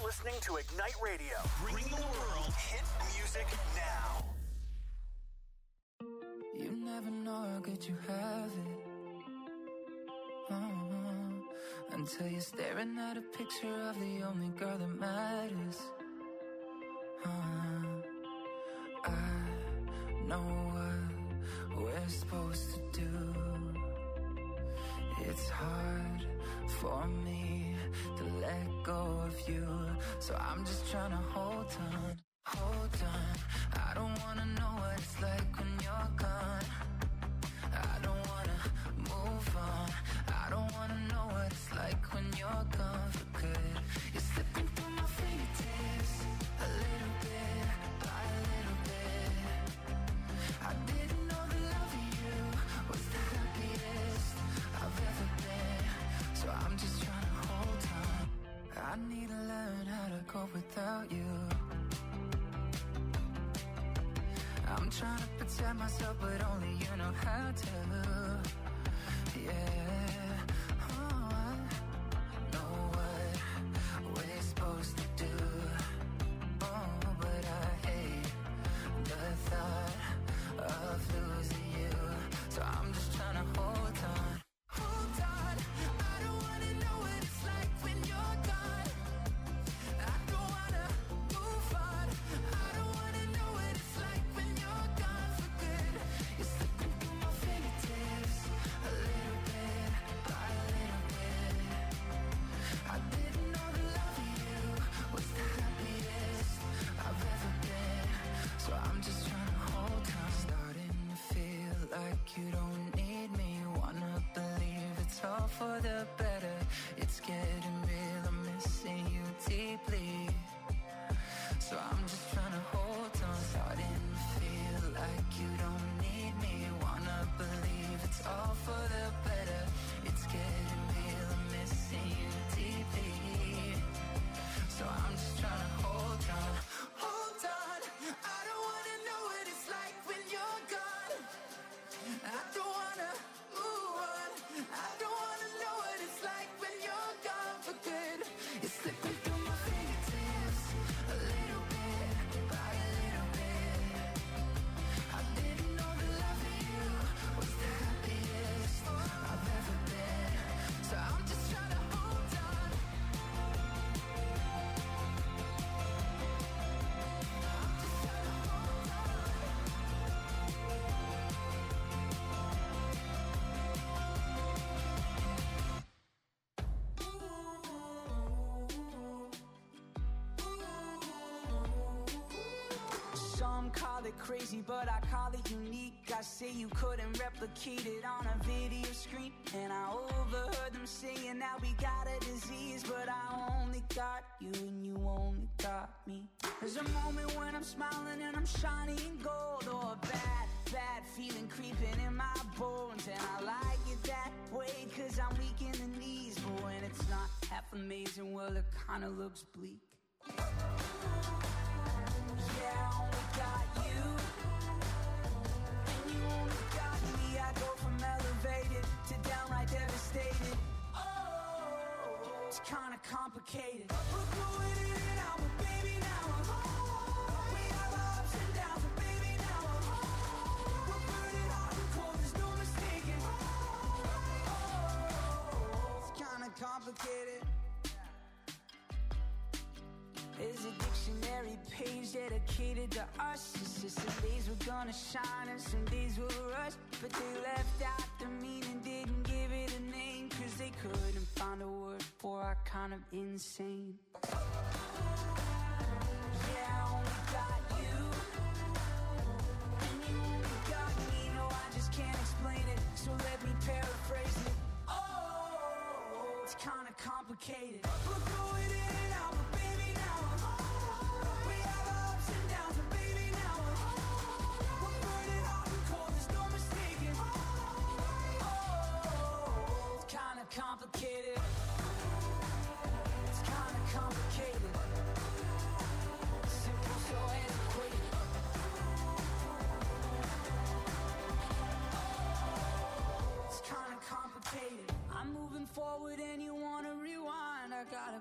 listening to Ignite Radio, bringing the world hit music now. You never know how good you have it. Until you're staring at a picture of the only girl that matters. I know what we're supposed to do. It's hard for me to let go of you, so I'm just trying to hold on, hold on. I don't wanna know what it's like when you're gone. I don't wanna move on. I don't wanna know what it's like when you're gone for good. You're slipping through my fingertips, a little bit by a little bit. I didn't know the love of you was the happiest I've ever been, so I'm just trying to hold on. I need to learn how to cope without you. I'm trying to protect myself, but only you know how to. Yeah, oh, I know what we're supposed to do. Oh, but I hate the thought of losing you, so I'm just trying to hold on. Hold on, I don't wanna know what it's like when you're gone. I don't wanna move on. I don't wanna know what it's like when you're gone for good. You're slipping through my fingertips, a little bit by a little bit. I didn't know the love of you was the happiest I've ever been, so I'm just trying to hold on. Starting to feel like you don't need me. Wanna believe it's all for the better. It's getting real, I'm missing you deeply, so I'm just trying to hold on. Starting to feel like you don't need me. Wanna believe it's all for the better. It's getting real, I'm missing you deeply, so I'm just trying to hold on. Hold on, I don't wanna know what it's like when you're gone. I don't wanna move on. I don't wanna know what it's like when you're gone for good. You're slipping through my fingertips, a little bit by a little bit. I didn't know the love of you was the happiest I've ever been, so I'm just trying to hold on. I'm just trying to hold on. Some call it crazy, but I call it unique. I say you couldn't replicate it on a video screen, and I overheard them saying that we got a disease, but I only got you and you only got me. There's a moment when I'm smiling and I'm shining gold, or a bad feeling creeping in my bones, and I like it that way cause I'm weak in the knees, but when it's not half amazing, well it kinda looks bleak. Yeah, I only got you, and you only got me. I go from elevated to downright devastated. Oh, it's kinda complicated. We're going in and out, but baby now I'm home. We have our ups and downs, but baby now I'm home. We're burning hot and cold, there's no mistaking. Oh, it's kinda complicated. There's a dictionary page dedicated to us. It's just some days we're gonna shine and some days we'll rush, but they left out the meaning, didn't give it a name, cause they couldn't find a word for our kind of insane. Yeah, I only got you, and you only got me. No, I just can't explain it, so let me paraphrase it. Oh, it's kinda complicated. We're going in and out, but baby now I'm home. We have our ups and downs, but baby now I'm home. We're burning hot and cold, there's no mistaking. Oh, it's kinda complicated. It's kinda complicated.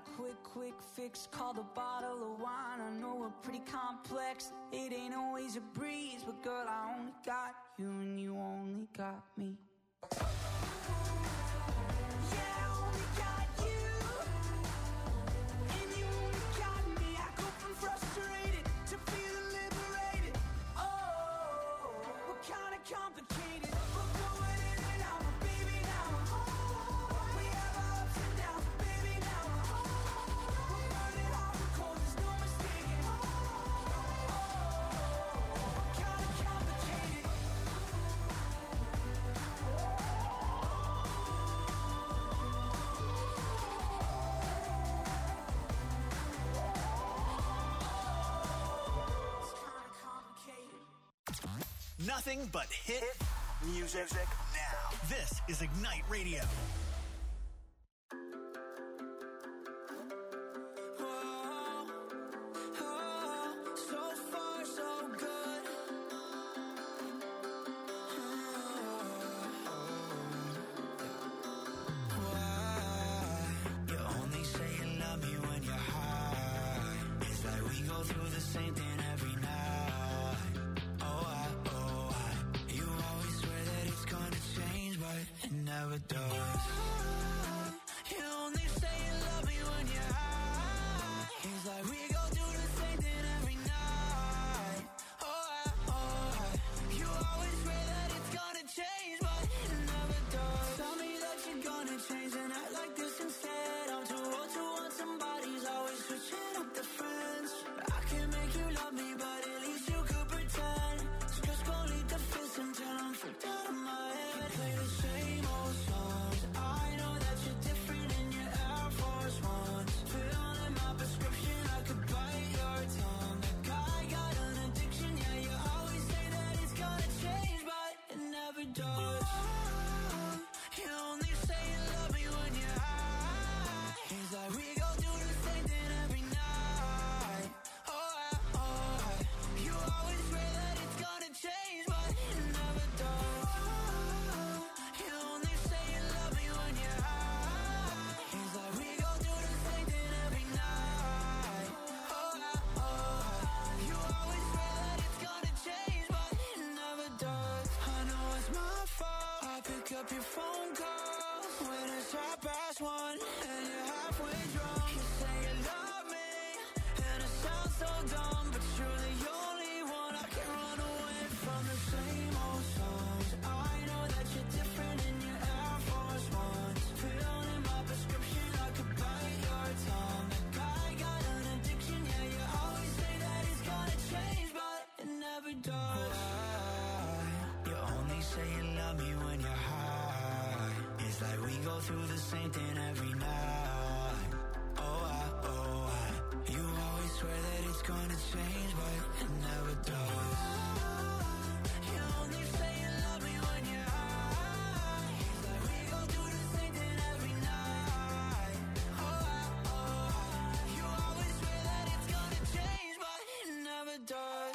quick fix, called a bottle of wine. I know we're pretty complex, it ain't always a breeze, but girl, I only got you and you only got me. Nothing but hit music now. This is Ignite Radio. Through the same thing every night. You always swear that it's gonna change, but it never does. You only say you love me when you're high. It's like we go through the same thing every night. You always swear that it's gonna change, but it never does.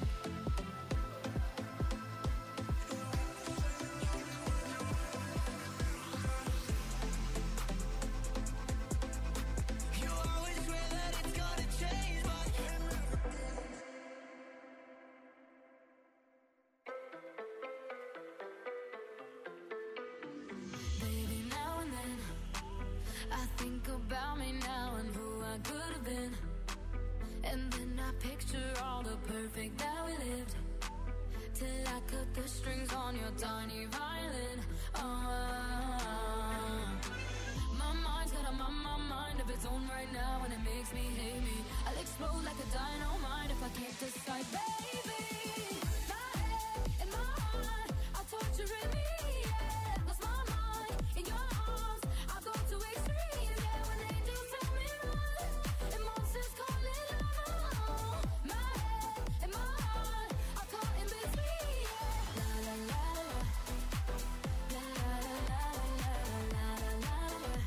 Think about me now and who I could have been. And then I picture all the perfect that we lived. Till I cut the strings on your tiny violin. My mind's got my mind of its own right now, and it makes me hate me. I'll explode like a dynamite if I can't decide, baby. My head and my heart are torturing me. Yeah, lost my mind in your arms. I go to extremes. Yeah, when angels tell me run and monsters call it love. My head and my heart are caught in between. Yeah, la la la la la la la la la la la la.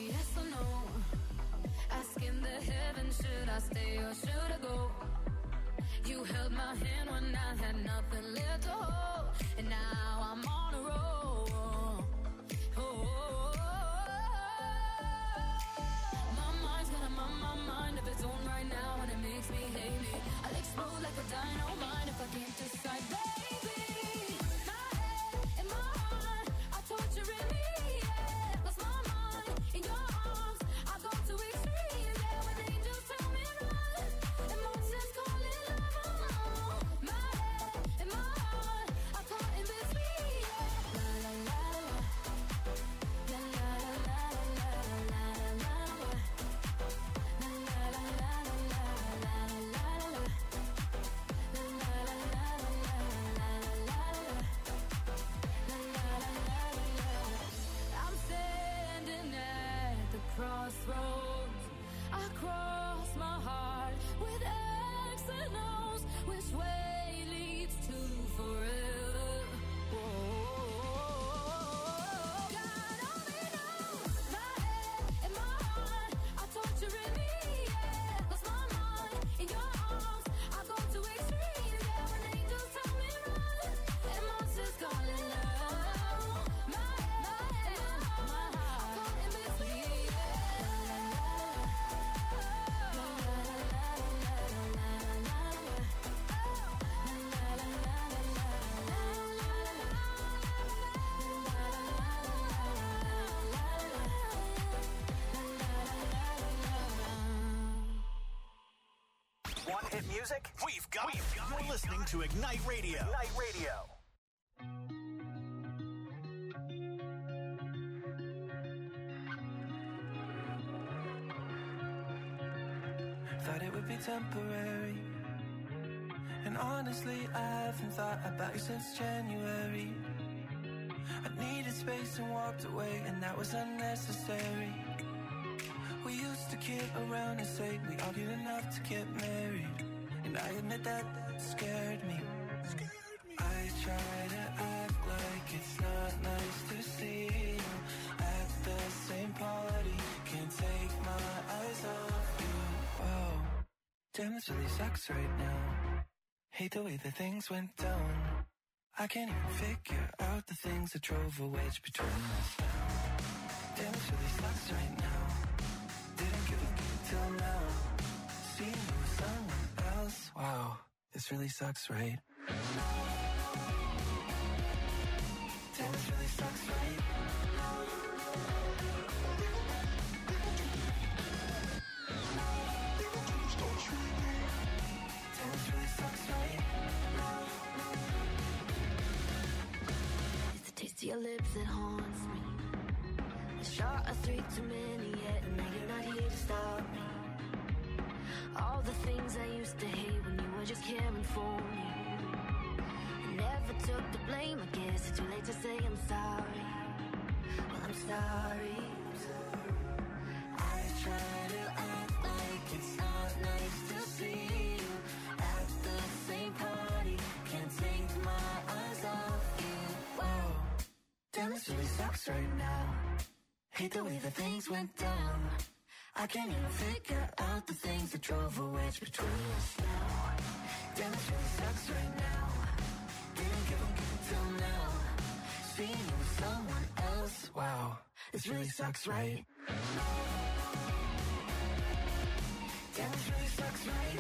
Should I stay or should I go? my hand when I had nothing left to hold. And now I'm on a roll. My mind's got a mind of its own right now, and it makes me hate me. I'll explode like a dynamite if I can't decide, baby. My head and my heart are torturing me. Yeah, lost my mind in your arms. I go to extremes. Yeah, when angels tell me run, emotions calling love. My head and my heart are caught in between. Yeah, la la la la la la la la la la la. I'm standing at the crossroads. I cross my heart with X and O's. Which way leads to forever? God only knows. My head and my heart are torturing me. Yeah, lost my mind in your arms. I go to extremes. Yeah, when angels tell me run, and monsters calling love. My head and my heart are caught in between. One hit music? We've got it. You're listening to Ignite Radio. Ignite Radio. Thought it would be temporary. And honestly, I haven't thought about you since January. I needed space and walked away, and that was unnecessary. We used to kid around and say we argued enough to get married. And I admit that scared me. I try to act like it's not nice to see you at the same party. Can't take my eyes off you. Whoa, damn, this really sucks right now. Hate the way that things went down. I can't even figure out the things that drove a wedge between us now. Damn, this really sucks right now. Didn't give a till now. Seeing you with someone else. Wow, this really sucks, right? Damn, this really sucks, right? Damn, this really sucks, right? It's the taste of your lips that haunts me. A shot of 3 too many yet, and now you're not here to stop me. All the things I used to hate when you were just caring for me. I never took the blame, I guess it's too late to say I'm sorry. Well, I'm sorry. I try to act like it's not nice to see you at the same party. Can't take my eyes off you. Wow, damn, this really sucks right now. Hate the way that things went down. I can't even figure out the things that drove a wedge between us now. Damn, this really sucks right now. Didn't give a till now. Seeing you with someone else. Wow, this really sucks, right? Damn, this really sucks, right?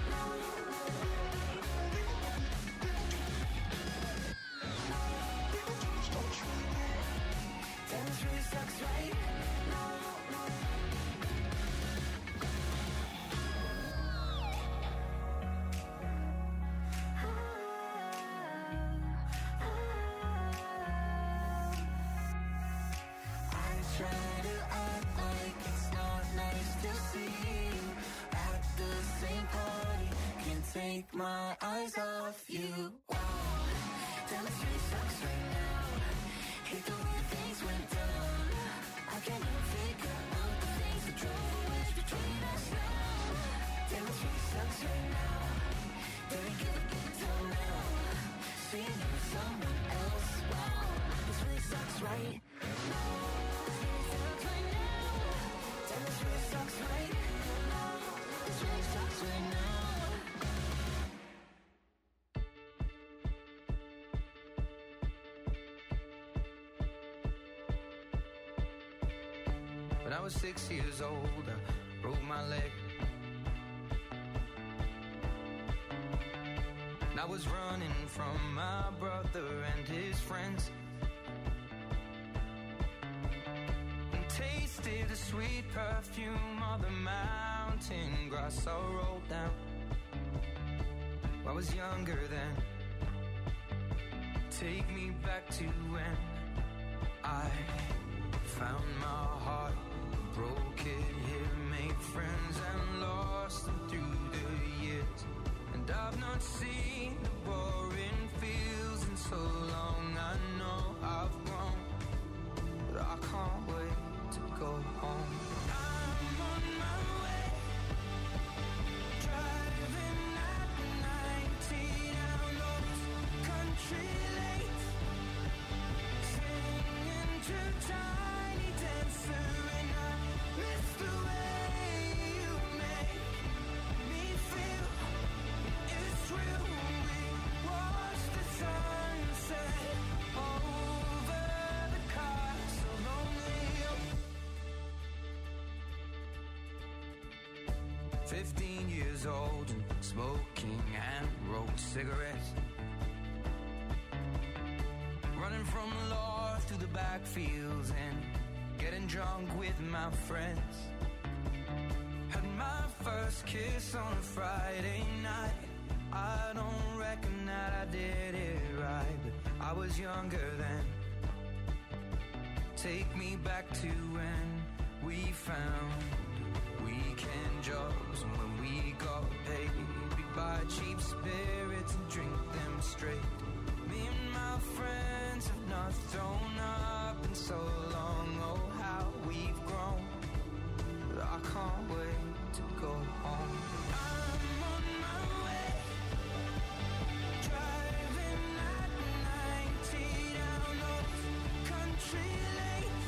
Damn, this really sucks, right? Take my eyes off you. Wow, damn, this really sucks right now. Hate the way things went down. I can't even figure out the things that drove a wedge between us now. Damn, this really sucks right now. Didn't give a till now. Seeing you with someone else. Wow, this really sucks, right? Damn, this really sucks, right? This really sucks right now. When I was 6 years old, I broke my leg. I was running from my brother and his friends, and tasted the sweet perfume of the mountain grass I rolled down. I was younger then. Take me back to when I found my heart, broke it here, made friends and lost them through the years. And I've not seen the boring fields in so long. I know I've grown, but I can't wait to go home. I'm on my way, driving at 90 down those country lanes, singing to Tiny Dancer, and I miss the way you make me feel. It's real. We watch the sunset over the castle lonely. 15 years old and smoking and rolled cigarettes, running from the law through the backfields and getting drunk with my friends. Had my first kiss on a Friday night. I don't reckon that I did it right, but I was younger then. Take me back to when we found weekend jobs, and when we got paid, we'd buy cheap spirits and drink them straight. Me and my friends have not thrown up in so long. Oh, how we've grown, but I can't wait to go home. I'm on my way, driving at 90 down those country lanes,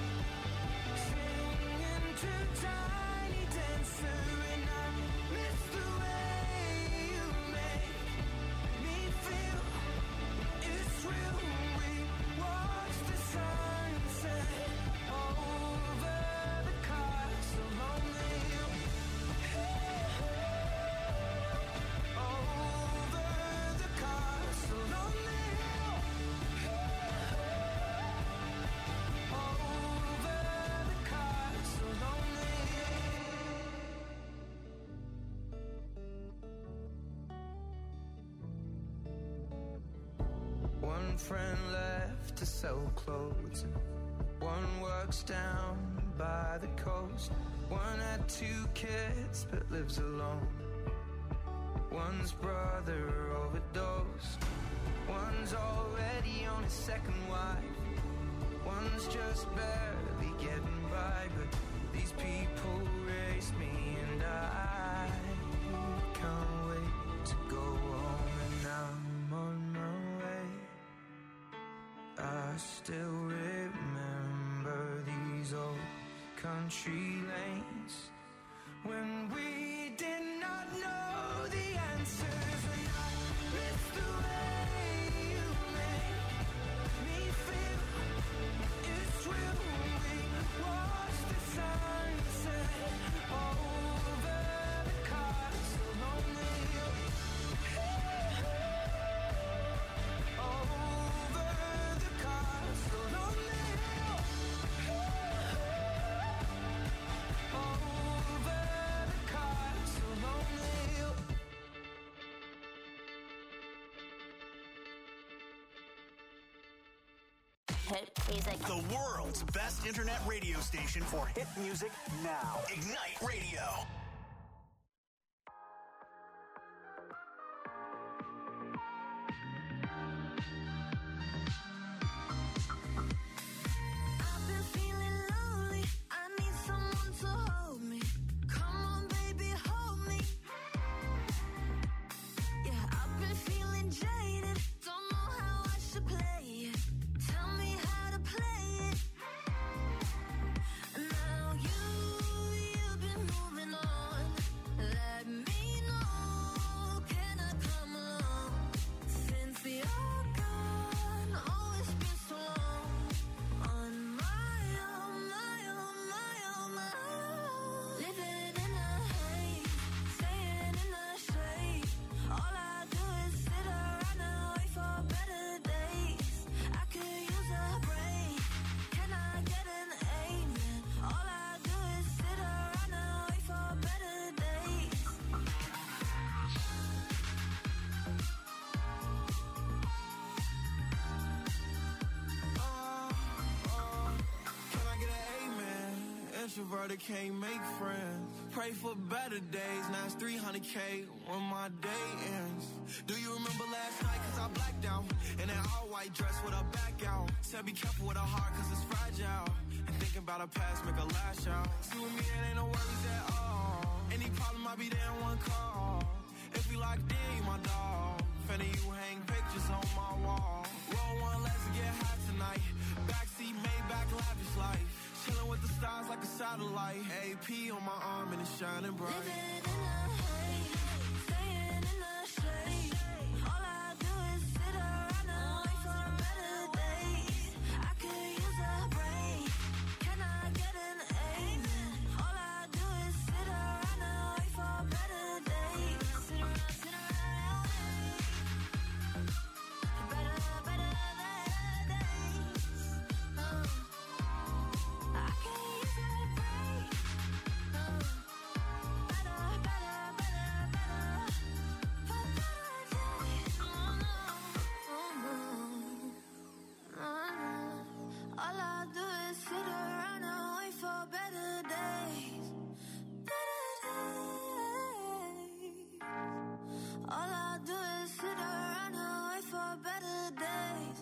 singing to Tiny Dancer, and I miss the way you make me feel. It's real. We watch the sunset over the castle lonely. Over the castle lonely. Over the castle lonely. One friend left to sell clothes, one works down by the coast. One had 2 kids but lives alone. One's brother overdosed. One's already on his second wife. One's just barely getting by, but these people raised me, and I can't wait to go home. And I'm on my way. I still remember these old country lanes when we did not know the answers, and I miss the way you make me feel. It's real. We watch the sunset over the castle lonely. Over the castle lonely. Over the castle lonely. Hit music. The world's best internet radio station for hit music now. Ignite Radio. I've been feeling lonely. I need someone to hold me. Come on, baby, hold me. Yeah, I've been feeling jaded. Don't know how I should play it. Tell me how to play it. Now you've been moving on. Introverted can't make friends. Pray for better days. Now it's 300K when my day ends. Do you remember last night? Cause I blacked out. In an all-white dress with a back out. Said be careful with her heart cause it's fragile. And thinking about her past make her lash out. See with me it ain't no worries at all. Any problem I'll be there in one call. If we locked in, you my dog. Finna you hang pictures on my wall. Roll one, let's get high tonight. Backseat, Maybach, lavish life. Chillin' with the stars like a satellite. AP on my arm and it's shining bright. Living in the haze, staying in the shade. All I do is sit around and wait for better days. I could use a break. Can I get an amen? All I do is sit around and wait for better days. Sit around and wait. Better days. I can use a break. Better for better days. All I do is sit around and wait for better days. Better days. All I do is sit around and wait for better days.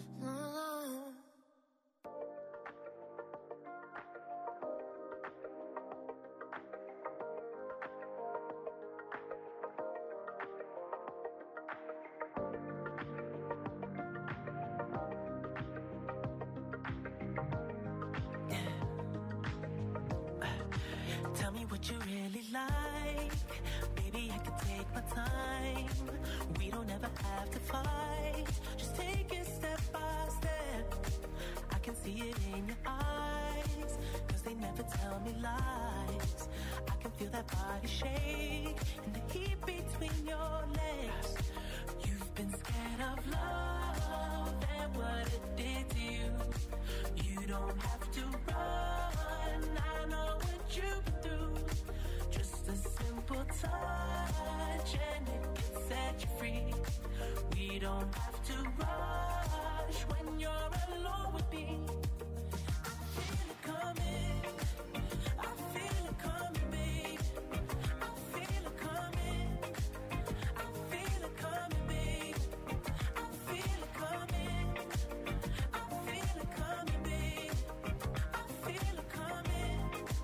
Tell me what you really like. Baby, I can take my time. We don't ever have to fight. Just take it step by step. I can see it in your eyes. Cause they never tell me lies. I can feel that body shake. And the heat between your legs. You've been scared of love and what it did to you. You don't have to run. I know what you've been through. Just a simple touch and it can set you free. We don't have to rush when you're alone with me. I feel it coming. I feel it coming, babe. I feel it coming. I feel it coming, babe. I feel it coming. I feel it coming, babe. I feel it coming.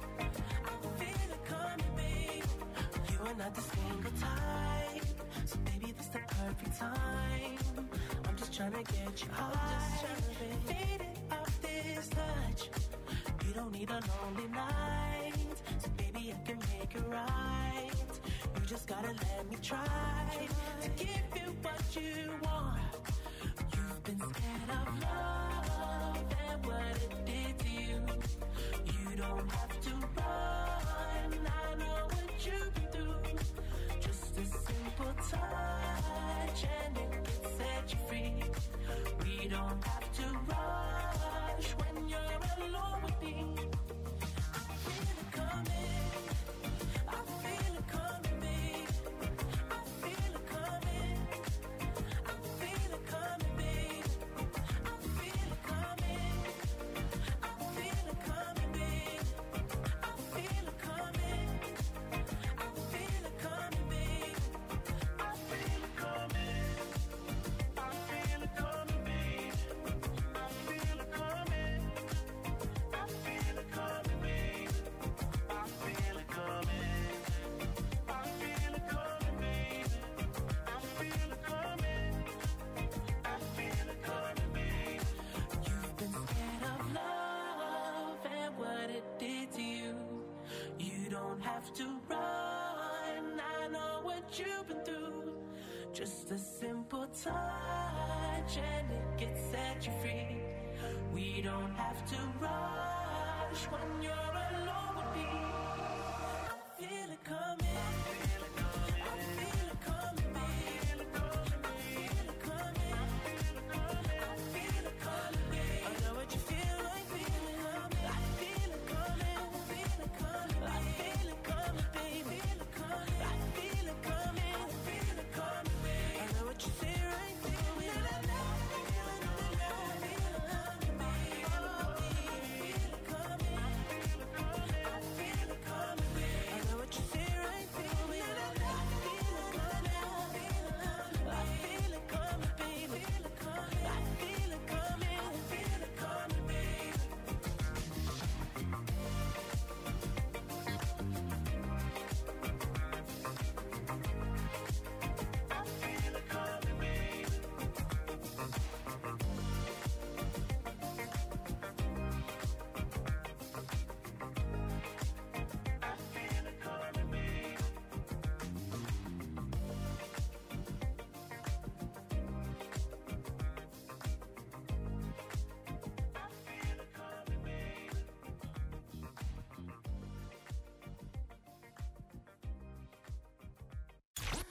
I feel it coming, babe. You are not the single type, so baby, this the perfect time. I'm just trying to get you high, faded off this touch. You don't need a lonely night, so baby, I can make it right. You just gotta let me try to give you what you want. You've been scared of love and what it did to you. You don't have to run. I know what you've been through. Just a simple touch and it can set you free. We don't have to rush when you're alone with me. I feel it coming. I feel it coming, babe. I feel it coming. I feel it coming, babe. I feel it coming. I feel it coming, babe. I feel it coming. I feel it coming, babe. I feel it coming. I feel it coming, babe. I feel it coming. I feel it coming, babe. I feel it coming. I feel it coming, babe. I feel it coming. I feel it coming, babe. You've been scared of love and what it did to you. You don't have to run. I know what you've been through. Just a simple touch and it can set you free. We don't have to rush when you're alone with me. I feel it coming. I feel it coming, babe. I feel it coming. I feel it coming, babe. I know what you feel like feeling. I feel it coming. I feel it coming, babe. I feel it coming, babe. I feel it coming. I feel it coming, babe. I know what you say right there. I feel it coming, babe. I feel it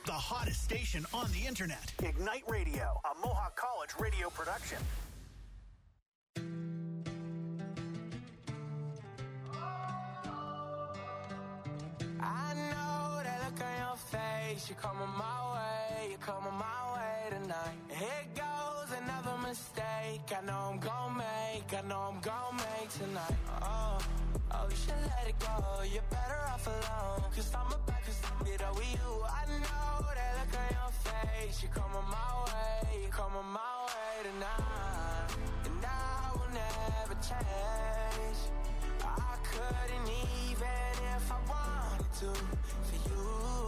The hottest station on the internet. Ignite Radio, a Mohawk College radio production. I know that look on your face. You're coming my way, you're coming my way tonight. Here goes another mistake. I know I'm gonna make, I know I'm gonna make tonight. Oh, you should let it go. You're better off alone. Cause I'm about to it over you. I know that look on your face. You're coming my way, you're coming my way tonight. And I will never change. I couldn't even if I wanted to for you.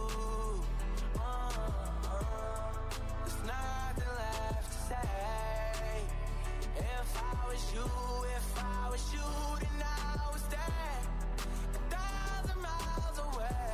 There's nothing left to say. If I was you, then I was there 1,000 miles away.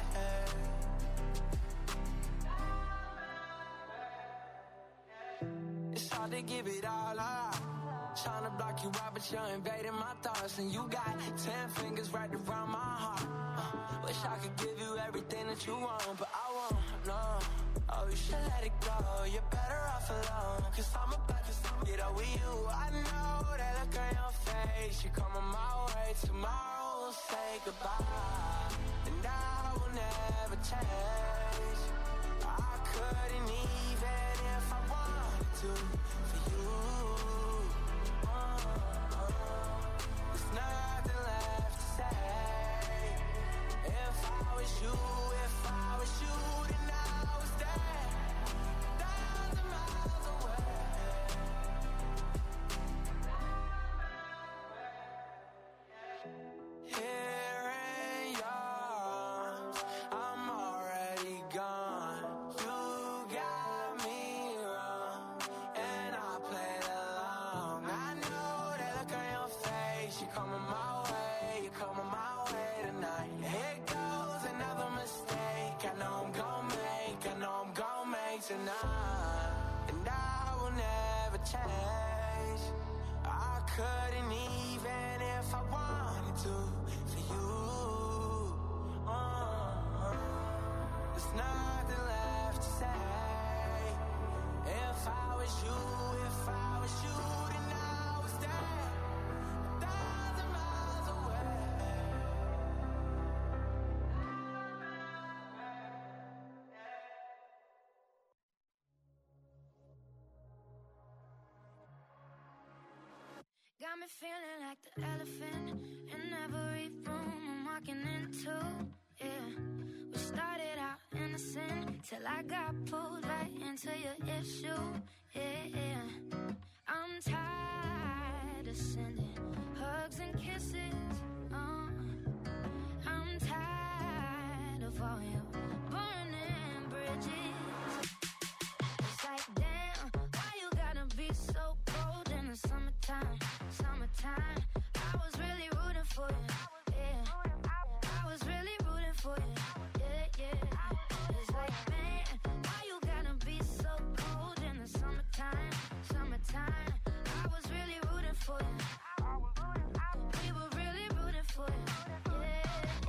It's hard to give it all up. Trying to block you out, but you're invading my thoughts. And you got 10 fingers wrapped around my heart. Wish I could give you everything that you want, but I won't, no. Oh, you should let it go. You're better off alone. Cause I'm about to get over you. I know that look on your face. You're coming my way. Tomorrow we'll say goodbye. And I will never change. I couldn't even if I wanted to for you. There's nothing left to say. If I was you, then I was there 1,000 miles away. Here in yours, I'm already gone. You got me wrong, and I played along. I know that look on your face. You're coming my way, you're coming my way tonight. Here goes another mistake. I know I'm gonna make tonight. And I will never change. I couldn't even if I wanted to for you. There's nothing left to say. If I was you, then I was there 1,000 miles away. Got me feeling like the elephant in every room I'm walking into. Yeah, we started out innocent till I got pulled right into your issue. Yeah, I'm tired of sending hugs and kisses. I'm tired of all your burning bridges. It's like, damn, why you gotta be so cold in the summertime? I was really rooting for you. Yeah, I was really rooting for you. Yeah. It's like, man, why you gotta be so cold in the summertime? I was really rooting for you. We were really rooting for you. Yeah.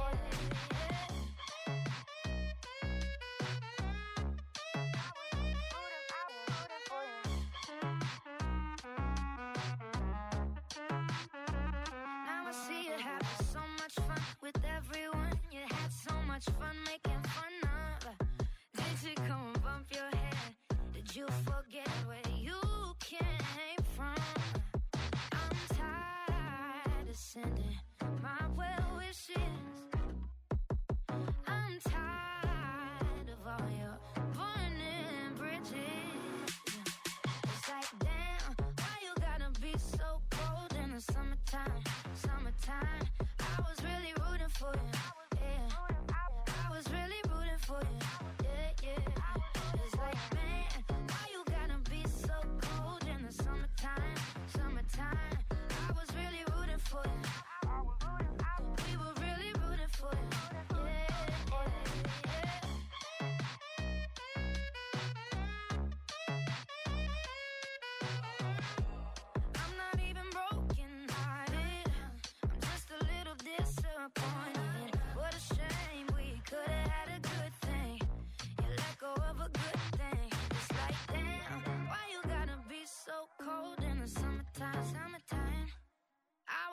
Now I see you having so much fun with everyone. You had so much fun making fun of. Did you come and bump your head? Did you forget where you came from? I'm tired of sending my well wishes. I'm tired of all your burning bridges. It's like, damn, why you gotta be so cold in the summertime? I was really rooting for you. Yeah, I was really rooting for you. Yeah. It's like, man, why you gotta be so cold in the summertime? I was really rooting for you. We were really rooting for you. I'm not even broken hearted. I'm just a little disappointed. What a shame, we could have had a good thing. You let go of a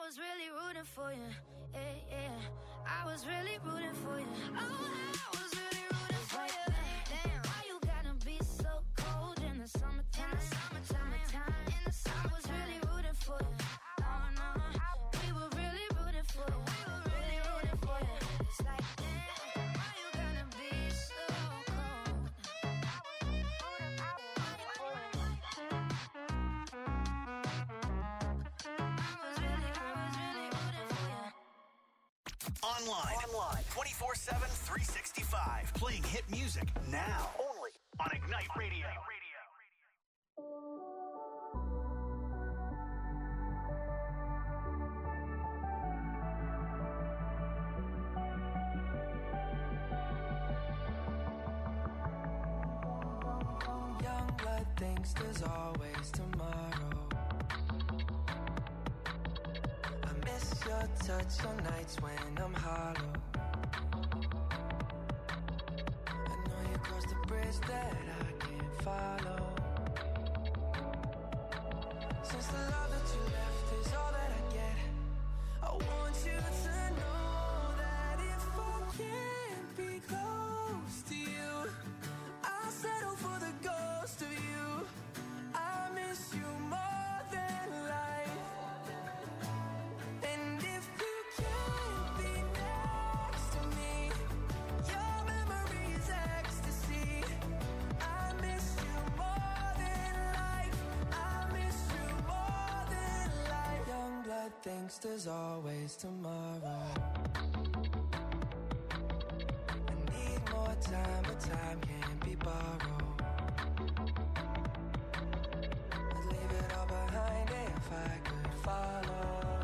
was really rooting for you. Yeah, yeah. I was really rooting for you. Oh, I was really rooting for you. Damn, why you gotta be so cold in the summertime? In the summer, I was really rooting for you. Oh no, we were really rooting for you. We were really rooting for you. It's like, damn, why you gotta be so cold? Online 24/7, 365. Playing hit music now. Only on Ignite Radio. Young blood thinks there's always tomorrow. I miss your touch on nights when I'm hollow. I know you crossed the bridge that I can't follow. Since the love that you left is all that I get, I want you to know that if I can't be close to you, I'll settle for the ghost of you. I miss you more than life. And if you can't be next to me, your memory is ecstasy. I miss you more than life. I miss you more than life. Young blood thinks there's always tomorrow. I need more time, but time can't be borrowed. I'd leave it all behind if I could follow.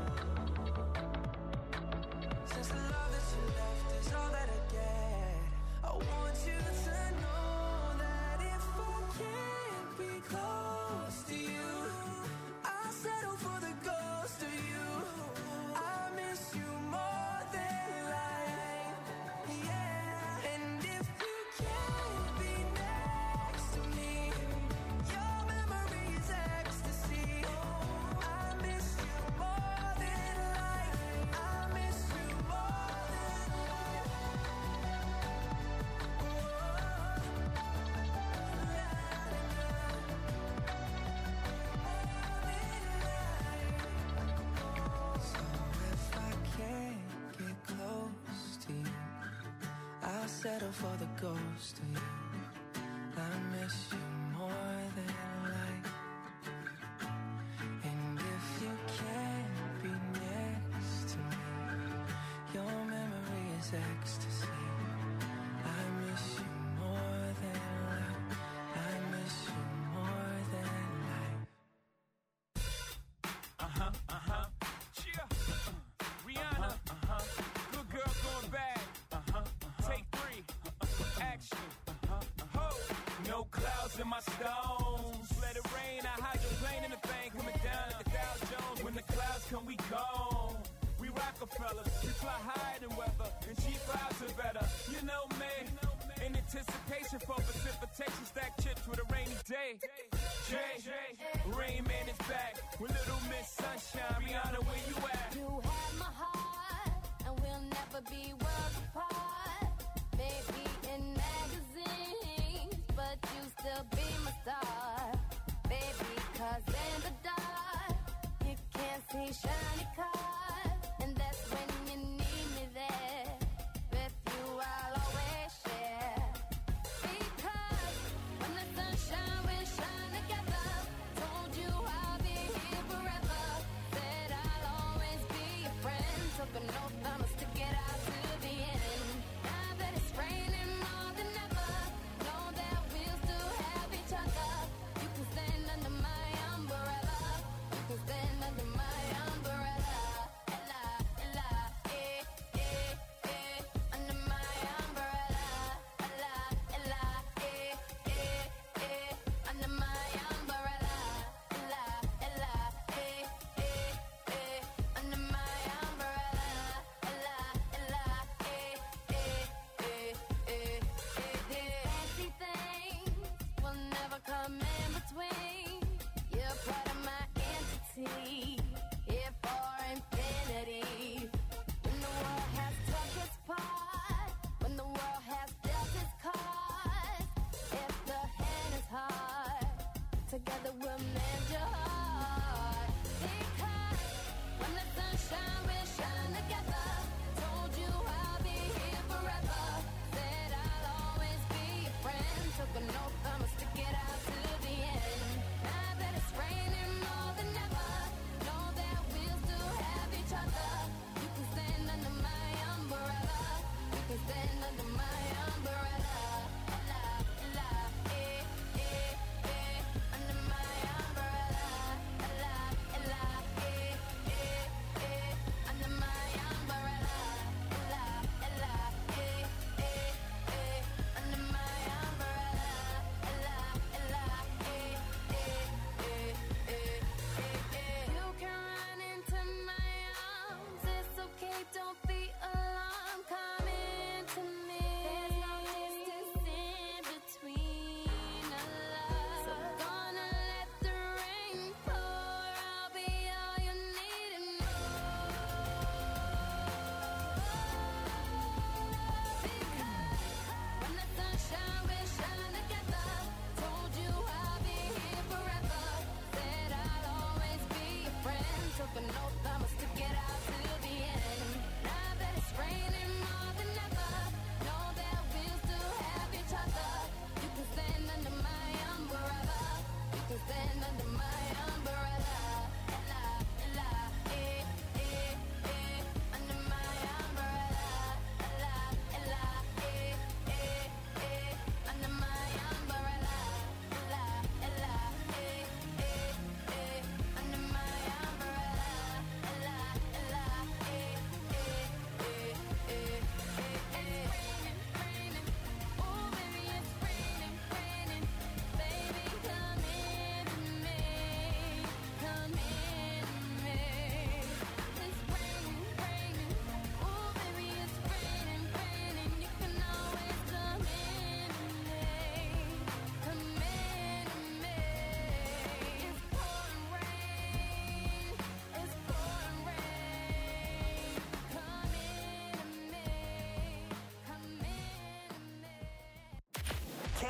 Since the love that you left is all that I get, I want you to know that if I can't be close to you, I'll settle for the ghost of you. I miss you more than life. Yeah. And if you can't be next to me, your memory is ecstasy. I miss you more than life. I miss you more than life. So if I can't get close to you, I'll settle for the ghost of you. I miss you more than life. And if you can't be next to me, your memory is ecstasy. I miss you more than life. I miss you more than life. Rihanna, good girl going bad. Take 3, action. Ho, no clouds in my stones. Let it rain, I hydroplane in the thing coming down at the Dow Jones. When the clouds come, we gone. We Rockefellers, we fly higher than weather, and cheap vibes are better. You know me, in anticipation for precipitation, stack chips with a rainy day. Jay, Rain Man is back with Little Miss Sunshine. Rihanna, where you at? You have my heart, and we'll never be worlds apart. Maybe in magazines, but you still be my star. Baby, 'cause in the dark, you can't see shiny cars. And that's when you need me there. With you, I'll always share. Because when the sunshine will shine together, told you I'll be here forever. Said I'll always be your friend. Took an oath, I'ma stick it out to the end. Now that it's raining more than ever, know that we'll still have each other. You can stand under my umbrella. You can stand under my umbrella.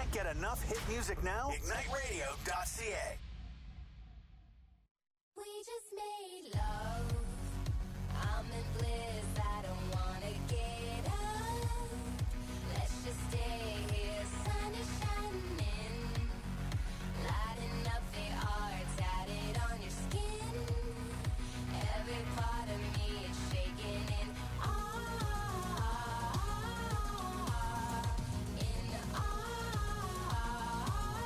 Can't get enough hit music now? IgniteRadio.ca. We just made love. I'm in bliss. I don't wanna get up. Let's just stay here. Sun is shining, lighting up the art tatted on your skin. Every part of me is shaking in awe. In awe.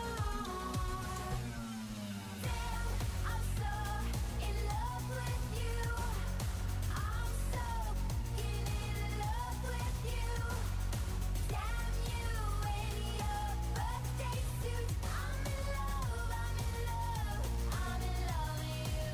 Damn, I'm so in love with you. I'm so in love with you. Damn you in your birthday suit. I'm in love, I'm in love, I'm in love with you.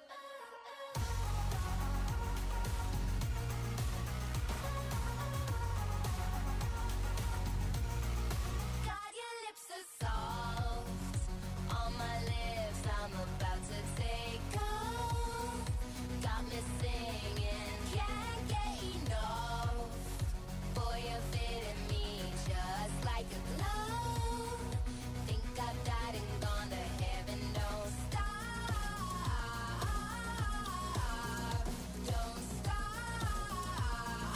God, your lips are soft on my lips. I'm about to take off. Got me singing, can't get enough. Boy, you're fitting me just like a glove. Think I've died and gone to heaven. Don't stop, don't stop.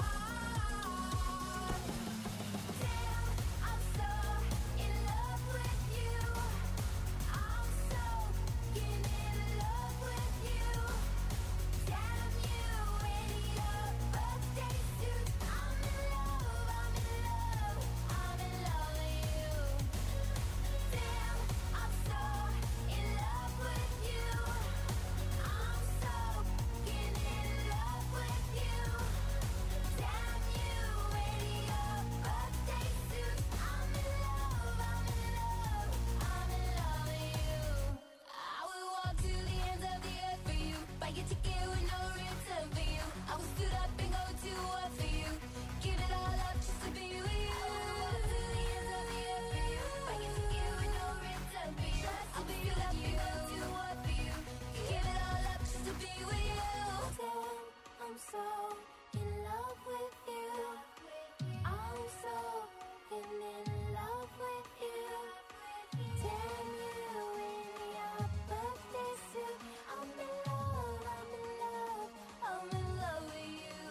Damn, I'm so in love with you. I'm so in love with you. Damn you in your birthday suit. I'm in love, I'm in love, I'm in love with you. Damn, I'm so in love with you. I'm so in love with you. Damn you in your birthday suit. I'm in love, I'm in love, I'm in love with you. I will walk to the ends of the earth for you. Buy your ticket with no return for you. I will stood up and go to war for you. Give it all up just to be with you. I will walk to the ends of the earth for you. Buy your ticket with no return for you. I will stood up and go to war for you. Give it all up just to be with you. Damn, I'm so in love with you. I'm so in love with you. Damn you in your birthday suit. I'm in love, I'm in love, I'm in love with you.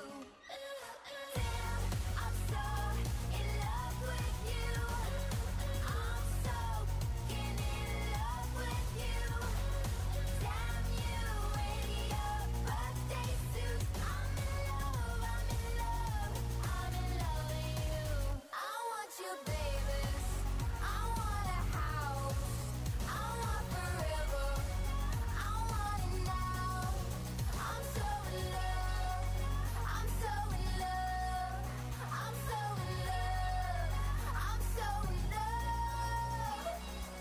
Damn, I'm so in love with you. I'm so in love with you. Damn you in your birthday suit. I'm in love, I'm in love, I'm in love with you. I want you, babies. I want a house. I want forever. I want it now. I'm so in love. I'm so in love. I'm so in love. I'm so in love.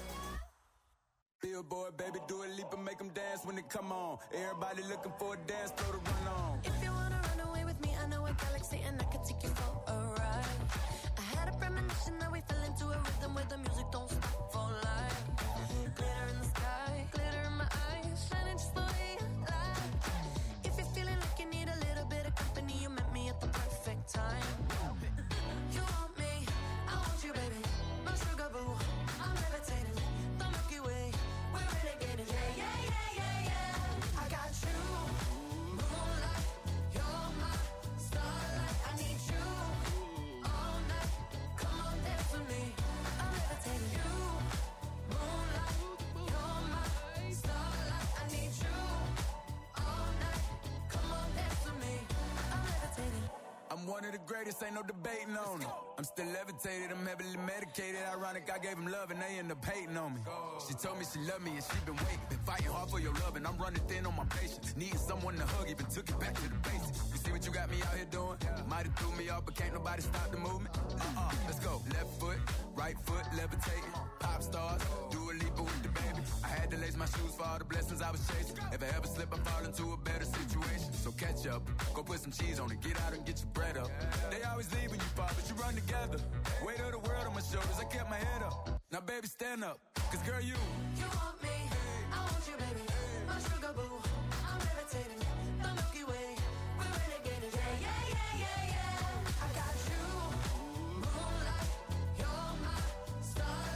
Billboard, baby, do a leap and make them dance when they come on. Everybody looking for a dance floor to run on. If you wanna run away with me, I know a galaxy and I can take you for a ride. I had a premonition that we fell into a rhythm where the music don't stop for life. Glitter in the sky, glitter in my eyes, shining just the way you like. If you're feeling like you need a little bit of company, you met me at the perfect time. You want me, I want you, baby. My sugar boo, I'm levitating. The Milky Way, we're renegading. Yeah, yeah, yeah, yeah, yeah. I got you, moonlight. You're my starlight. I need you all night. Come on, dance with me. I'm levitating. You, moonlight. You're my starlight. I need you all night. Come on, dance with me. I'm levitating. I'm one of the greatest, ain't no debating on it. I'm still levitated, I'm heavily medicated. Ironic, I gave him love and they end up hating on me. She told me she loved me and she been waiting. Been fighting hard for your love and I'm running thin on my patience. Needing someone to hug, even took it back to the basics. You see what you got me out here doing? Might have threw me off, but can't nobody stop the movement. Let's go. Left foot, right foot, levitating. Pop stars, do a leap with the baby. I had to lace my shoes for all the blessings I was chasing. If I ever slip, I fall into a better situation. So catch up, go put some cheese on it, get out and get your bread up. They always leave when you fall, but you run together. Weight of the world on my shoulders, I kept my head up. Now baby, stand up, cause girl, you want me, I want you, baby. My sugar boo, I'm levitating. The Milky Way, we're renegading. Yeah, yeah, yeah, yeah, yeah. I got you, moonlight. You're my star.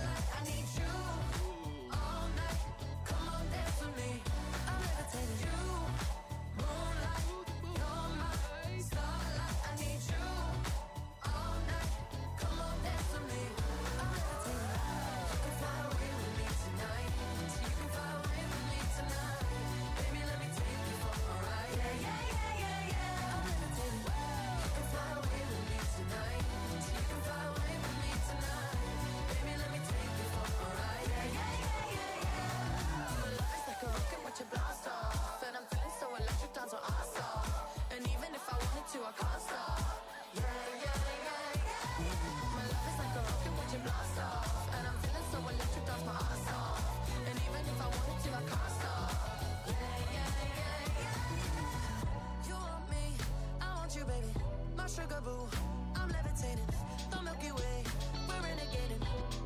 my sugar boo. I'm levitating, the Milky Way, we're renegading.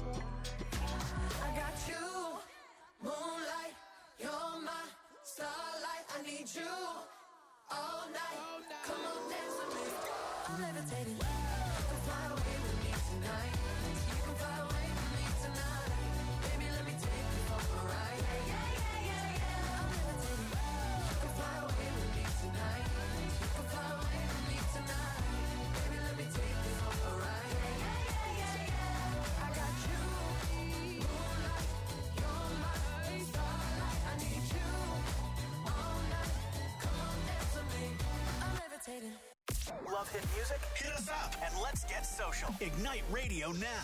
I got you, moonlight, you're my starlight. I need you all night. Come on, dance with me. I'm levitating. You can fly away with me tonight. You can fly away with me tonight. Baby, let me take you for a ride. Yeah, yeah, yeah, yeah. I'm levitating. You can fly away with me tonight. You can fly away with me tonight. Baby, let me take you for a ride. Yeah, yeah, yeah, yeah. I got you, moonlight, you're my starlight. I need you all night. Come on, dance with me. I'm levitating. Love hit music? Hit us up and let's get social. Ignite Radio now.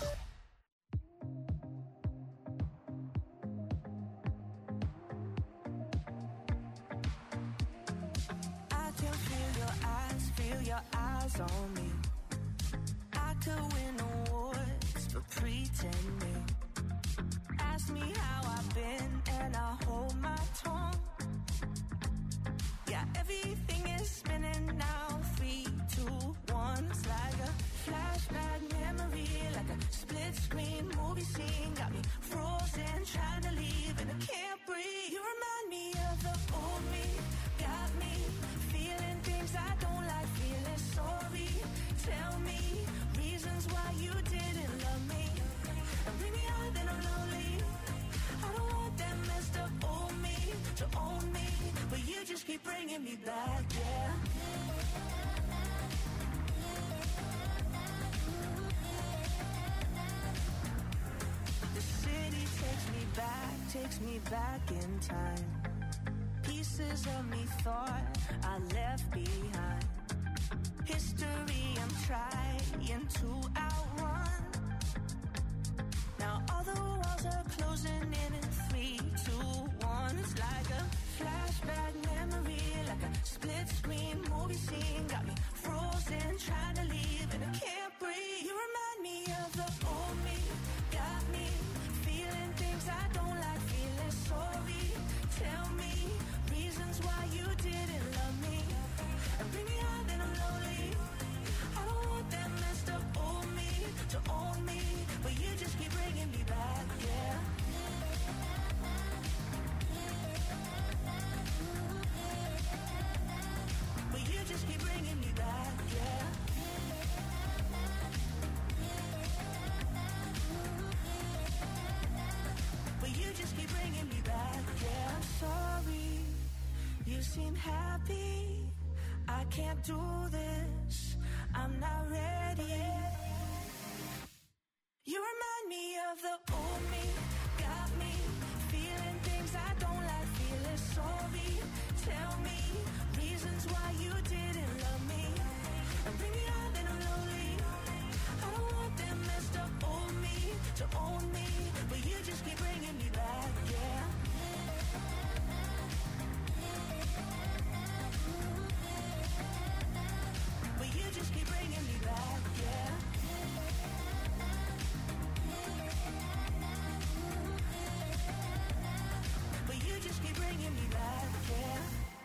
I can feel your eyes on me. I could win awards for pretending. Ask me how I've been and I hold my tongue. Yeah, everything is spinning now. 3, 2, 1. It's like a flashback memory, like a split screen movie scene. Got me frozen, trying to leave and I can't breathe. You remind me of the old me. Got me feeling things I don't like, feeling sorry. Tell me reasons why you didn't love me. And bring me out, then I'm lonely. I don't want that messed up old me to own me, but you just keep bringing me back, yeah. The city takes me back in time. Pieces of me thought I left behind. History I'm trying to outrun. Now all the walls are closing in 3, 2, 1. It's like a flashback memory, like a split screen movie scene. Got me frozen, trying to leave and I can't breathe. You remind me of the old me. Got me feeling things I don't like, feeling sorry. Tell me reasons why you didn't love me. And bring me out, then I'm lonely. I don't want that messed up old me to own me, but you just keep bringing me back, yeah. But you just keep bringing me back, yeah. But you just keep bringing me back, yeah. I'm sorry, you seem happy. I can't do this, I'm not ready. You remind me of the old me. Got me feeling things I don't like, feeling sorry. Tell me reasons why you didn't love me. And bring me out, then I'm lonely. I don't want that messed up old me to own me, but you just keep bringing me back, yeah. But you just keep bringing me back, yeah. But you just keep bringing me back, yeah.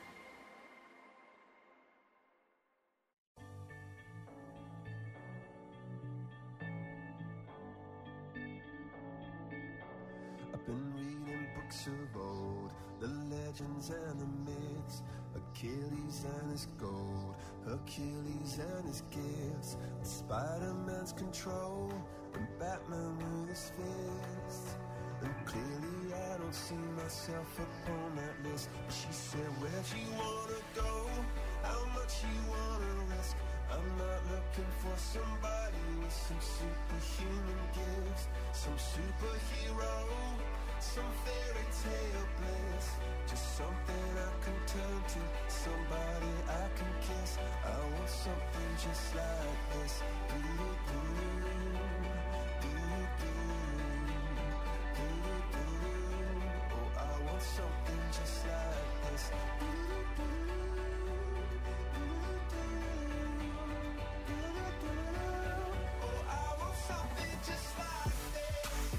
I've been reading books of old, the legends and the myths, Achilles and his gold, Hercules and his gifts, Spider-Man's control, and Batman with his fists. And clearly I don't see myself upon that list. But she said, where'd you wanna go? How much you wanna risk? I'm not looking for somebody with some superhuman gifts, some superhero, some fairy tale bliss. Just something I can turn to, somebody I can kiss. I want something just like this. Oh, I want something just like this. Oh, I want something just like this.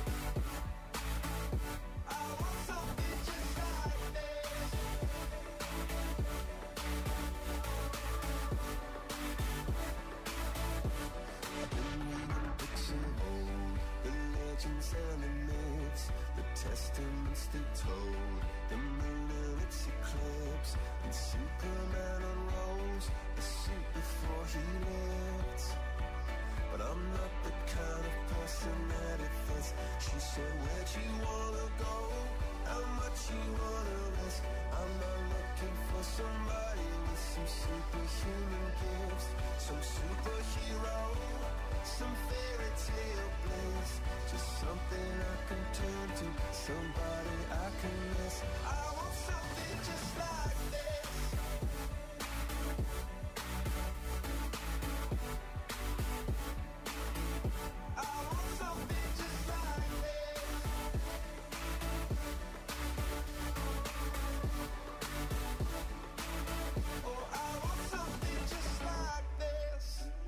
I want something just like this. stood told the moon in its eclipse, and Superman unrolls a suit before he lived. But I'm not the kind of person that it fits. She said, where'd you wanna go? How much you wanna risk? I'm not looking for somebody with some superhuman gifts, some superhero, some fairy tale bliss, just something I can turn to, somebody I can miss. I want something just like this. I want something just like this. Oh, I want something just like this.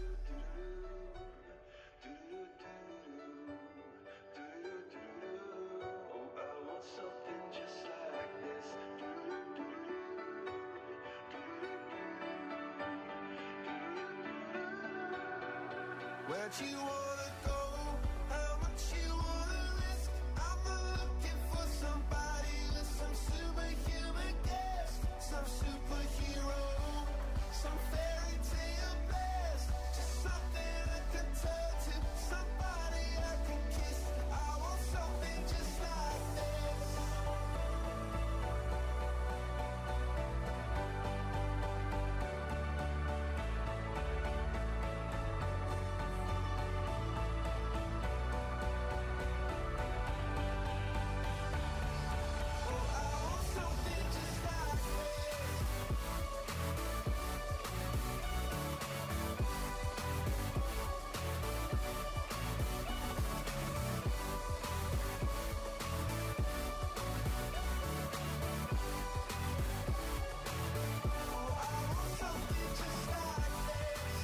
Oh, I want something just like this. Where'd you wanna go? How much you wanna risk? I'm not looking for somebody with some superhuman gifts, some superhero, some fairy tale bliss, just something I can turn to, somebody I can kiss. I want something just like this. Oh, I want something just like this. Oh, I want something just like this.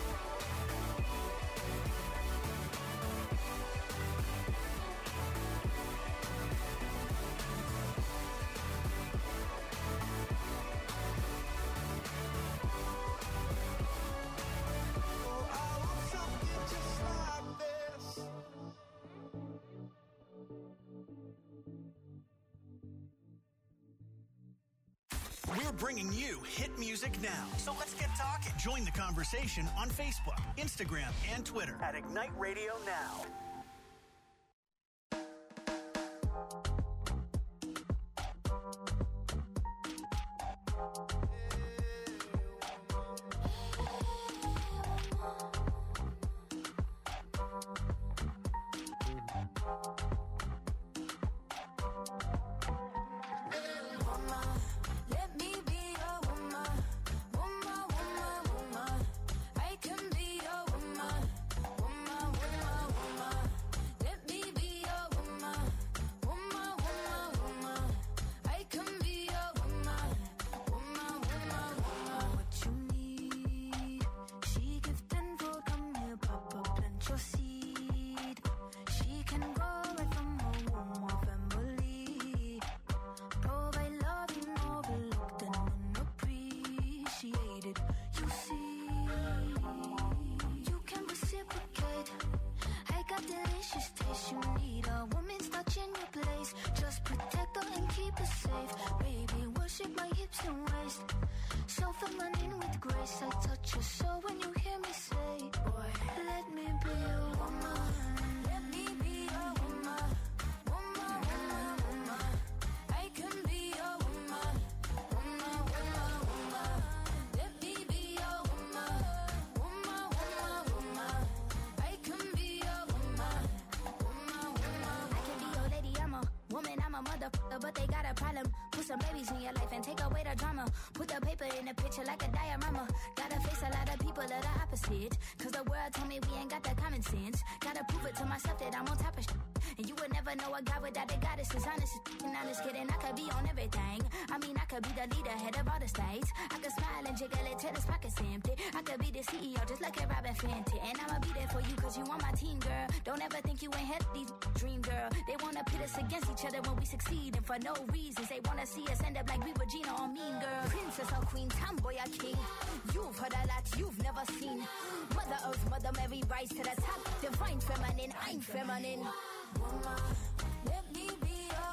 Oh, I want something just like this. We're bringing you hit music now. So let's get talking. Join the conversation on Facebook, Instagram, and Twitter at Ignite Radio Now. Let me be your woman, woman, woman, woman. I can be your woman, woman, woman, woman. Let me be your woman, woman, woman, woman. I can be your woman, woman, woman, woman. What you need, she give tenfold. Come here, Papa, plant your seed. She can grow right from her womb of family. Provide love you overlooked and unappreciated. You see, you can reciprocate. I got delicious taste. You need a woman's touch in your place. Just protect her and keep her safe. Baby, worship my hips and waist. So feminine with grace. I touch your soul when you hear me say, boy, let me be your woman. Let me be your woman. Woman, woman, woman. I can be your woman, woman, woman, woman. Let me be your woman, woman, woman, woman. I can be your woman, woman, woman. I can be your lady, I'm a woman, I'm a motherfucker, but they got a problem. Put some babies in your life and take away the drama. Put the paper in the picture like a diorama. Gotta face a lot of people that are opposite. Cause the world told me we ain't got that common sense. Gotta prove it to myself that I'm on top of shit. And you would never know a guy without a goddess is honest. And honest kidding, I could be on everything. I mean, I could be the leader, head of all the states. I could smile and jiggle it till his pockets empty. I could be the CEO, just like a Robin Fenty. And I'ma be there for you cause you on my team, girl. Don't ever think you ain't had these dream, girl. They wanna pit us against each other when we succeed. And for no reasons, they wanna see us end up like we Regina or Mean Girl. Princess or queen, tomboy or king. You've heard a lot you've never seen. Mother Earth, Mother Mary, rise to the top. Divine feminine, I'm feminine. Woman, let me be your woman.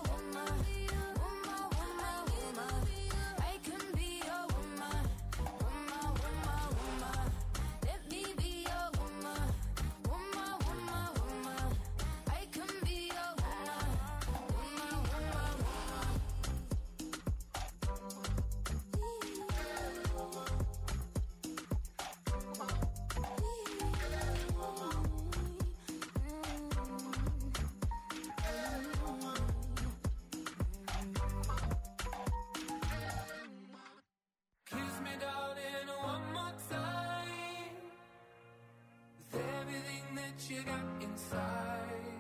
You got inside.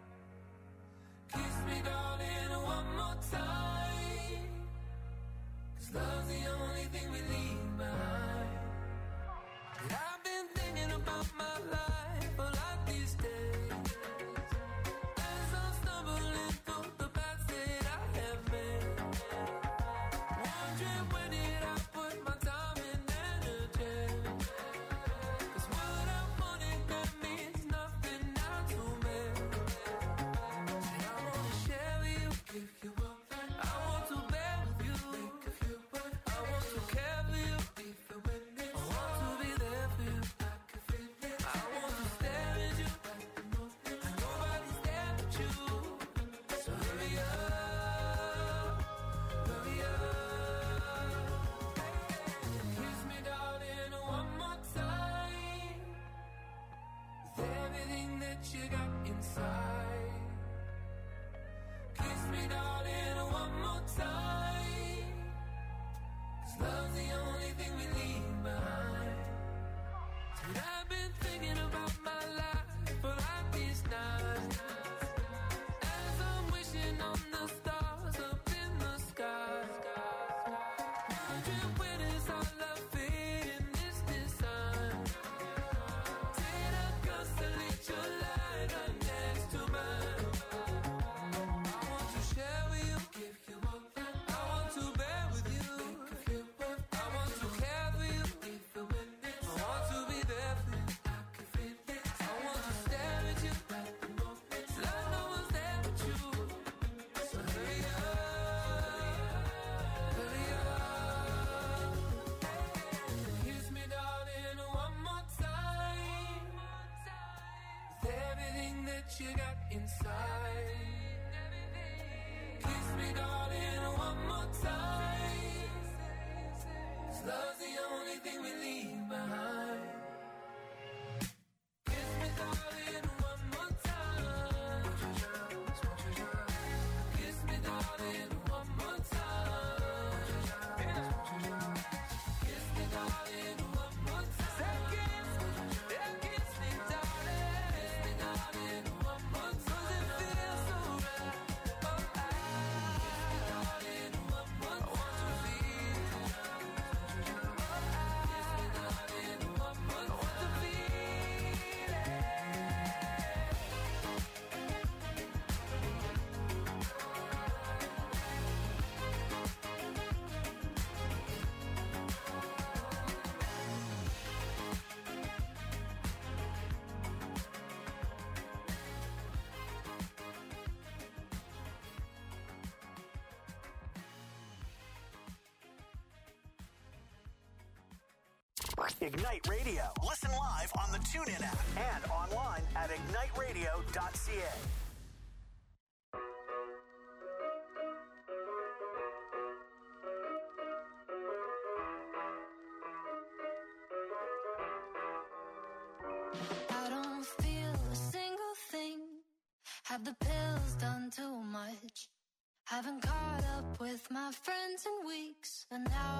Kiss me, darling, one more time. 'Cause love's the only thing we leave behind. And I've been thinking about my life a lot these days, as I'm stumbling through the paths that I have made, wondering where did I put my time and energy. 'Cause what I wanted that means nothing now to me. And I wanna share with you, give you up. I want to bear with you, think of you. I want to care for you, even when it's I want to be there for you, I can feel it. I want to stare at you, and nobody's there but you. So hurry up, hurry up. Kiss me, darling, one more time. With everything that you got inside. Kiss me, darling, one more time. 'Cause love's the only thing we leave behind. And I've been thinking about my life for like these nights, as I'm wishing on the stars up in the sky, wondering where does our love fit in this design. Did I constellate your light right next to mine? I want to share with you, give you up. I want to bear with you, think of you. I want to care for you, even when it's I want to be there for you, I can feel it. I want to stare at you at the moment, like no one's there but you. So hurry up, hurry up. Kiss me, darling, one more time. With everything that you got inside. Kiss me, darling, one more time. 'Cause love's the only thing we leave behind. Kiss me, darling, one more time. Kiss me, darling, one more time. Kiss me, darling, one more time. Kiss me, darling. Kiss me, darling, one more time. 'Cause it feels so right. Oh, darling, one more time. I want to feel. Kiss me, darling, one more time. I want to feel it. Ignite Radio. Listen live on the TuneIn app and online at igniteradio.ca. I don't feel a single thing. Have the pills done too much? Haven't caught up with my friends in weeks, and now